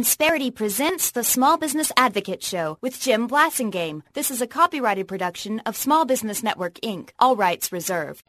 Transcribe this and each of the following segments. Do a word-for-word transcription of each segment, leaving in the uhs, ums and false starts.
Insperity presents the Small Business Advocate Show with Jim Blasingame. This is a copyrighted production of Small Business Network, Incorporated. All rights reserved.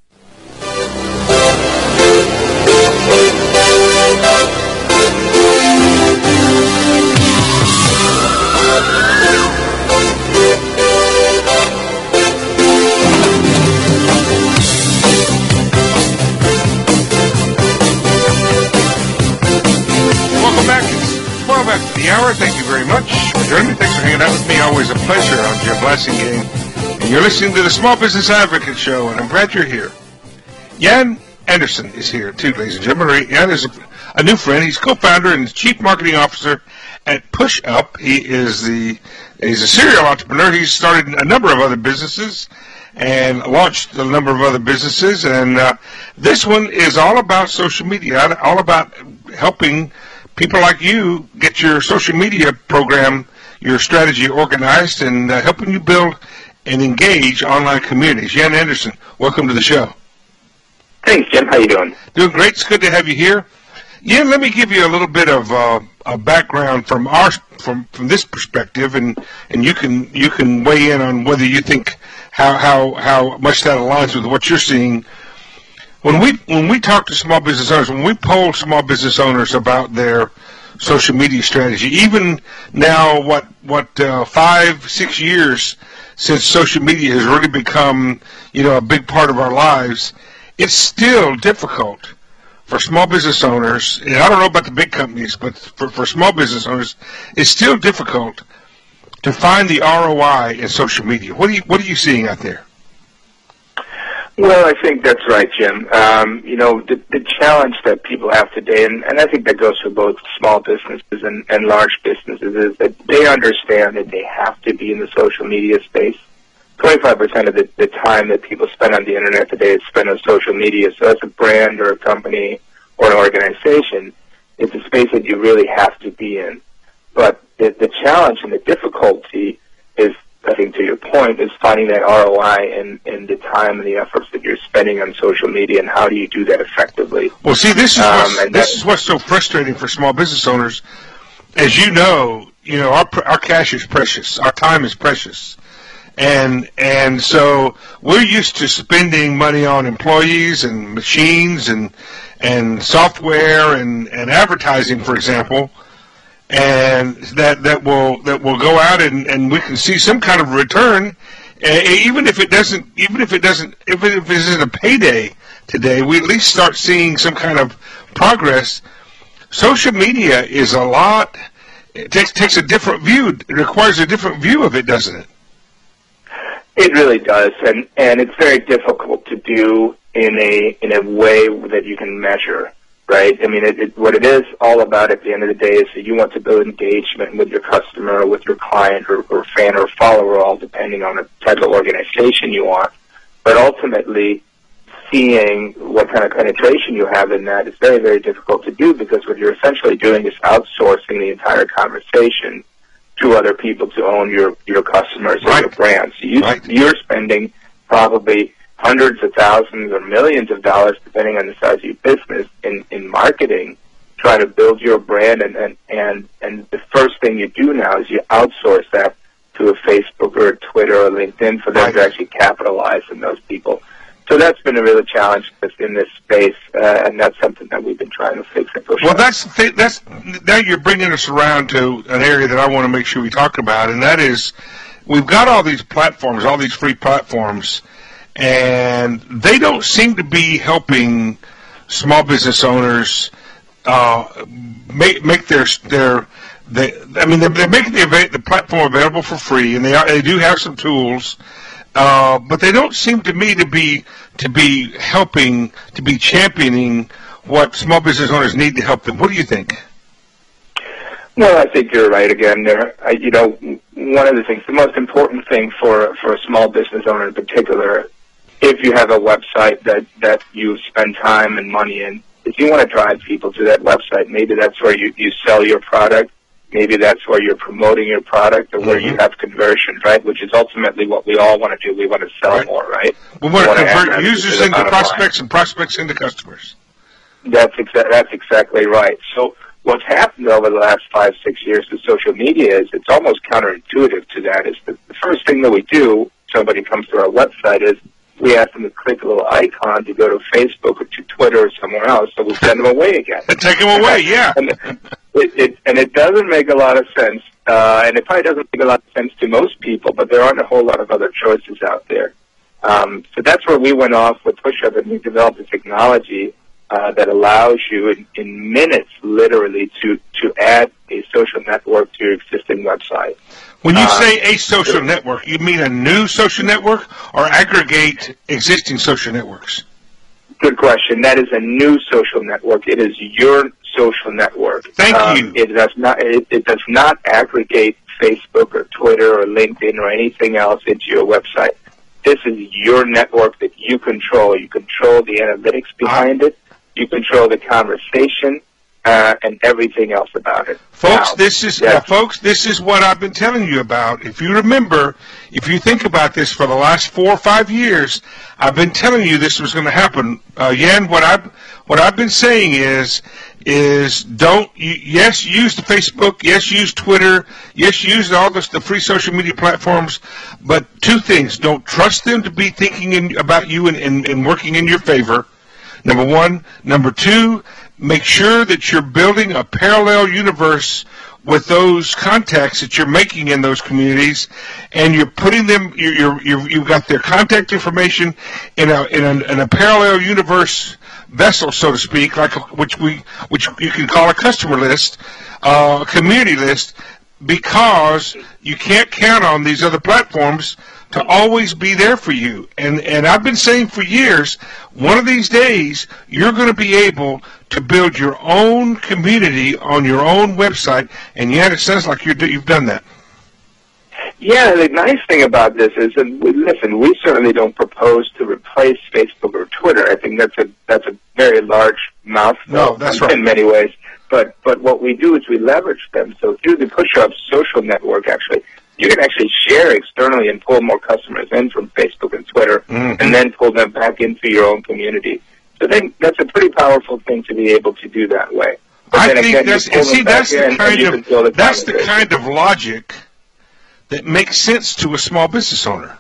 Welcome back. It's twelve after the hour. Thank you very much for joining me. Thanks for hanging out with me. Always a pleasure. I'm Jim Blasingame, and you're listening to the Small Business Advocate Show, and I'm glad you're here. Jan Anderson is here, too, ladies and gentlemen. Jan is a, a new friend. He's co-founder and chief marketing officer at PushUp. He is the he's a serial entrepreneur. He's started a number of other businesses and launched a number of other businesses, and uh, this one is all about social media, all about helping people like you get your social media program, your strategy organized, and uh, helping you build and engage online communities. Jan Anderson, welcome to the show. Thanks, Jim. How you doing? Doing great. It's good to have you here. Jan, let me give you a little bit of uh, a background from our from from this perspective, and, and you can you can weigh in on whether you think how how how much that aligns with what you're seeing. When we when we talk to small business owners, when we poll small business owners about their social media strategy, even now, what what uh, five six years since social media has really become, you know, a big part of our lives, it's still difficult for small business owners. And I don't know about the big companies, but for, for small business owners, it's still difficult to find the R O I in social media. What are you what are you seeing out there? Well, I think that's right, Jim. Um, you know, the, the challenge that people have today, and, and I think that goes for both small businesses and, and large businesses, is that they understand that they have to be in the social media space. twenty-five percent of the, the time that people spend on the Internet today is spent on social media. So as a brand or a company or an organization, it's a space that you really have to be in. But the, the challenge and the difficulty is, I think to your point, is finding that R O I in, in the time and the efforts that you're spending on social media, and how do you do that effectively? Well, see, this is um, what's, this that, is what's so frustrating for small business owners. As you know, you know our our cash is precious, our time is precious, and and so we're used to spending money on employees and machines and and software and, and advertising, for example. And that that will that will go out and, and we can see some kind of return, uh, even if it doesn't even if it doesn't if it, if it isn't a payday today, we at least start seeing some kind of progress. Social media is a lot. It takes takes a different view. It requires a different view of it, doesn't it? It really does, and and it's very difficult to do in a in a way that you can measure. Right? I mean, it, it, what it is all about at the end of the day is that you want to build engagement with your customer, or with your client, or, or fan or follower, all depending on the type of organization you want. But ultimately, seeing what kind of penetration you have in that is very, very difficult to do, because what you're essentially doing is outsourcing the entire conversation to other people to own your, your customers right. and your brand. So you, right. you're spending probably hundreds of thousands or millions of dollars, depending on the size of your business, in, in marketing, trying to build your brand, and, and, and, and the first thing you do now is you outsource that to a Facebook or a Twitter or LinkedIn for them right. to actually capitalize on those people. So that's been a real challenge in this space, uh, and that's something that we've been trying to fix and push. Well, on. that's the thing, that's now you're bringing us around to an area that I want to make sure we talk about, and that is we've got all these platforms, all these free platforms, and they don't seem to be helping small business owners uh, make make their their. They, I mean, they're, they're making the, the platform available for free, and they are, they do have some tools, uh, but they don't seem to me to be to be helping, to be championing what small business owners need to help them. What do you think? Well, I think you're right. Again, there, I, you know, one of the things, the most important thing for for a small business owner in particular, if you have a website that, that you spend time and money in, if you want to drive people to that website, maybe that's where you, you sell your product, maybe that's where you're promoting your product, or where mm-hmm. you have conversion, right, which is ultimately what we all want to do. We want to sell right. more, right? We want to convert users into prospects line. and prospects into customers. That's, exa- that's exactly right. So what's happened over the last five, six years with social media is it's almost counterintuitive to that. Is that the first thing that we do, somebody comes to our website, is we ask them to click a little icon to go to Facebook or to Twitter or somewhere else, so we send them away again. Take them away, yeah. and, it, it, and it doesn't make a lot of sense, uh, and it probably doesn't make a lot of sense to most people, but there aren't a whole lot of other choices out there. Um, so that's where we went off with PushUp, and we developed a technology uh, that allows you in, in minutes, literally, to, to add a social network to your existing website. When you um, say a social network, you mean a new social network or aggregate existing social networks? Good question. That is a new social network. It is your social network. Thank um, you. It does not. It, it does not aggregate Facebook or Twitter or LinkedIn or anything else into your website. This is your network that you control. You control the analytics behind it. You control the conversation. Uh, and everything else about it. Folks, now, this is yes. uh, folks. This is what I've been telling you about. If you remember, if you think about this for the last four or five years, I've been telling you this was going to happen. Uh, Jan, what I've what I've been saying is is don't yes use the Facebook, yes use Twitter, yes use all this the free social media platforms, but two things: don't trust them to be thinking in, about you and, and, and working in your favor. Number one. Number two, make sure that you're building a parallel universe with those contacts that you're making in those communities, and you're putting them. You're, you're, you've got their contact information in a in a, in a parallel universe vessel, so to speak, like a, which we which you can call a customer list, uh, a community list, because you can't count on these other platforms to always be there for you. And and I've been saying for years, one of these days, you're going to be able to build your own community on your own website, and yet it sounds like you're, you've done that. Yeah, the nice thing about this is, and we, listen, we certainly don't propose to replace Facebook or Twitter. I think that's a that's a very large mouthful no, that's right. in many ways. But but what we do is we leverage them. So through the PushUp social network, actually, you can actually share externally and pull more customers in from Facebook and Twitter, mm-hmm. and then pull them back into your own community. So then that's a pretty powerful thing to be able to do that way. But I then think again, that's you pull and see them back that's the in, kind and you of can build a that's the conversation. kind of logic that makes sense to a small business owner.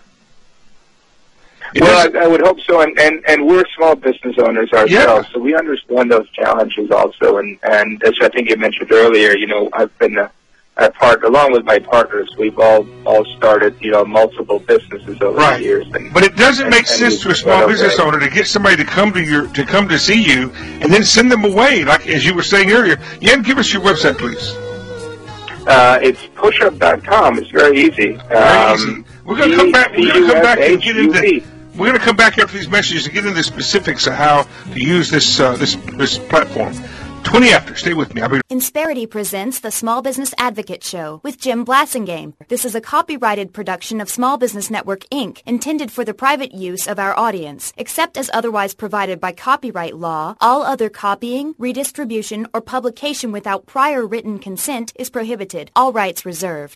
It well, I, I would hope so, and, and, and we're small business owners ourselves, yeah. so we understand those challenges also. And, and as I think you mentioned earlier, you know, I've been a, a part, along with my partners, we've all all started, you know, multiple businesses over right. the years. And, but it doesn't and, make and sense to a small business owner to get somebody to come to your to come to see you and then send them away, like as you were saying earlier. Jan, give us your website, please. Uh, it's pushup dot com. It's very easy. Very um, easy. We're going to come back. We're going to come back and get into. We're going to come back after these messages and get into the specifics of how to use this uh, this this platform. twenty after. Stay with me. I'll be. Insperity presents the Small Business Advocate Show with Jim Blassingame. This is a copyrighted production of Small Business Network, Incorporated, intended for the private use of our audience. Except as otherwise provided by copyright law, all other copying, redistribution, or publication without prior written consent is prohibited. All rights reserved.